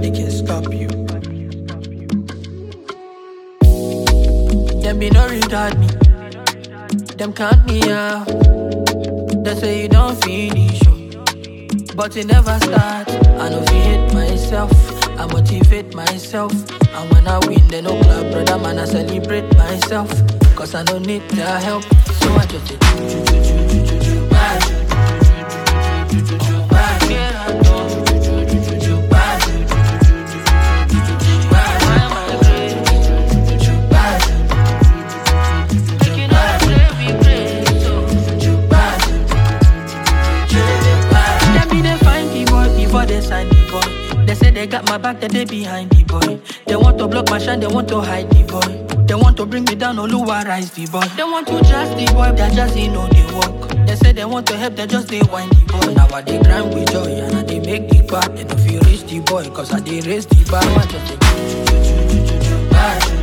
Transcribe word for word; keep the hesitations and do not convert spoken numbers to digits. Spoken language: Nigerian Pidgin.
nobody can stop you. Them be no regard me, them count me out. They say you don't finish, oh, but it never start. I know if you hate myself, I motivate myself. And when I win, they no clap, brother man, I celebrate myself. Cause I don't need their help. So I just say, do, do, do, do, do, do, do, bad, do, do, do, do, do, do, bad, yeah, I know. Do, do, do, do, do, bad, do, do, do, do, do, do, do, do, bad, I'm a great, do, do, do, bad, do, do, do, do, do, do, bad, we pray, so, do, do, bad, do, do, do, bad. Them be they find the boy before they sign the boy. They say they got my back, then they behind the boy. They want to block my shine, they want to hide the boy. They want to bring me down, Oluwa rise the boy. They want to trust the boy, they just they know they work. They say they want to help, they just they whine the boy. Now I they grind with joy, and I they make the part. They don't feel reach the boy, cause I they raise the bar. I just say, do, do, do, do, do, do, do,